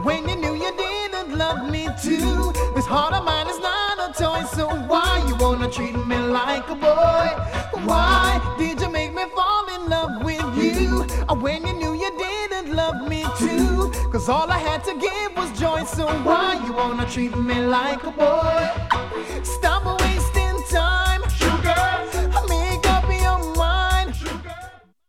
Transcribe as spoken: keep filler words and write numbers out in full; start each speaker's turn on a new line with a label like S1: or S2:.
S1: when you knew you didn't love me too. This heart of mine is not a toy, so why you wanna treat me like a boy? Why did you make me fall in love with you when you knew you didn't love me too? Cause all I had to give was joy, so why you wanna treat me like a boy? Stop